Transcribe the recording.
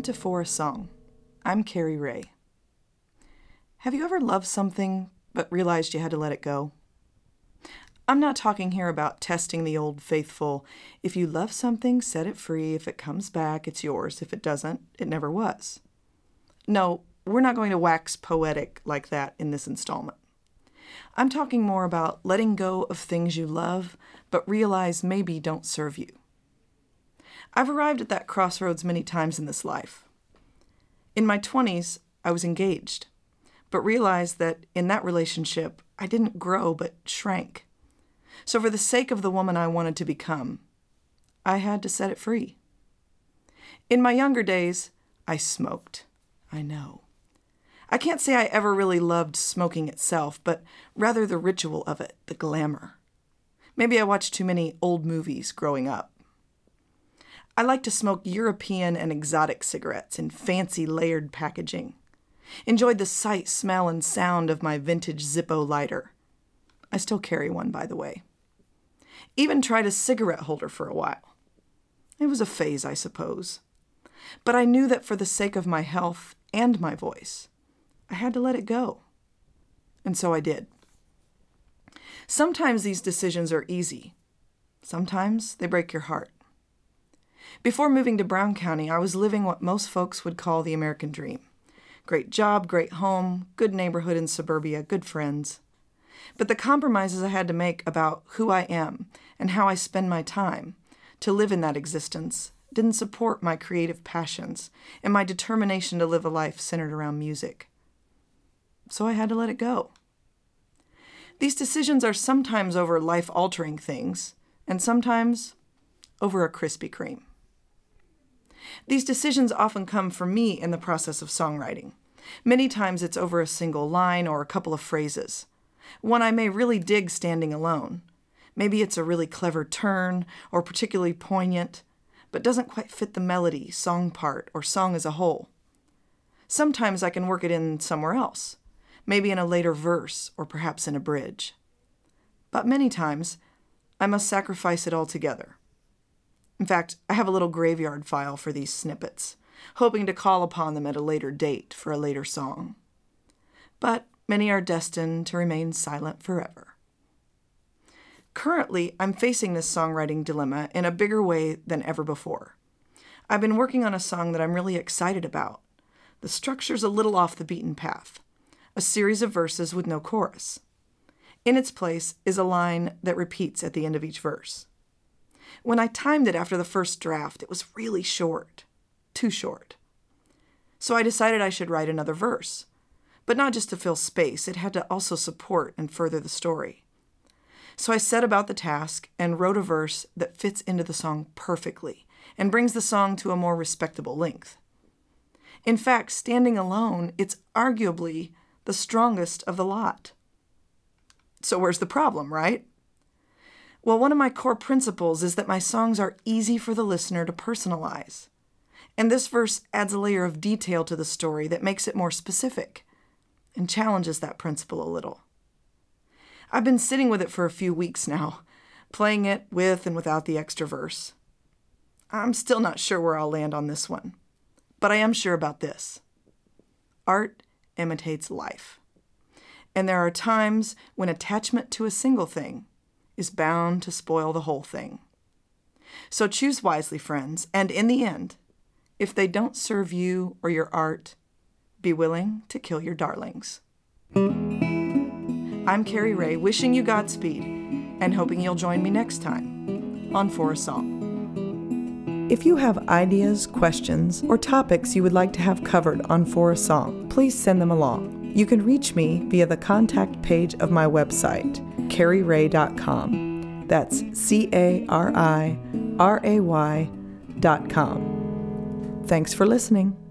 to For a Song. I'm Carrie Ray. Have you ever loved something but realized you had to let it go? I'm not talking here about testing the old faithful, if you love something, set it free. If it comes back, it's yours. If it doesn't, it never was. No, we're not going to wax poetic like that in this installment. I'm talking more about letting go of things you love but realize maybe don't serve you. I've arrived at that crossroads many times in this life. In my 20s, I was engaged, but realized that in that relationship, I didn't grow but shrank. So for the sake of the woman I wanted to become, I had to set it free. In my younger days, I smoked. I know. I can't say I ever really loved smoking itself, but rather the ritual of it, the glamour. Maybe I watched too many old movies growing up. I like to smoke European and exotic cigarettes in fancy layered packaging. Enjoyed the sight, smell, and sound of my vintage Zippo lighter. I still carry one, by the way. Even tried a cigarette holder for a while. It was a phase, I suppose. But I knew that for the sake of my health and my voice, I had to let it go. And so I did. Sometimes these decisions are easy. Sometimes they break your heart. Before moving to Brown County, I was living what most folks would call the American dream. Great job, great home, good neighborhood in suburbia, good friends. But the compromises I had to make about who I am and how I spend my time to live in that existence didn't support my creative passions and my determination to live a life centered around music. So I had to let it go. These decisions are sometimes over life-altering things, and sometimes over a Krispy Kreme. These decisions often come for me in the process of songwriting. Many times it's over a single line or a couple of phrases. One I may really dig standing alone. Maybe it's a really clever turn or particularly poignant, but doesn't quite fit the melody, song part, or song as a whole. Sometimes I can work it in somewhere else, maybe in a later verse or perhaps in a bridge. But many times, I must sacrifice it altogether. In fact, I have a little graveyard file for these snippets, hoping to call upon them at a later date for a later song. But many are destined to remain silent forever. Currently, I'm facing this songwriting dilemma in a bigger way than ever before. I've been working on a song that I'm really excited about. The structure's a little off the beaten path. A series of verses with no chorus. In its place is a line that repeats at the end of each verse. When I timed it after the first draft, it was really short. Too short. So I decided I should write another verse. But not just to fill space, it had to also support and further the story. So I set about the task and wrote a verse that fits into the song perfectly and brings the song to a more respectable length. In fact, standing alone, it's arguably the strongest of the lot. So where's the problem, right? Well, one of my core principles is that my songs are easy for the listener to personalize. And this verse adds a layer of detail to the story that makes it more specific and challenges that principle a little. I've been sitting with it for a few weeks now, playing it with and without the extra verse. I'm still not sure where I'll land on this one, but I am sure about this. Art imitates life. And there are times when attachment to a single thing is bound to spoil the whole thing. So choose wisely, friends, and in the end, if they don't serve you or your art, be willing to kill your darlings. I'm Carrie Ray, wishing you Godspeed and hoping you'll join me next time on For a Song. If you have ideas, questions, or topics you would like to have covered on For a Song, please send them along. You can reach me via the contact page of my website, carrieray.com. That's CARIRAY.com. Thanks for listening.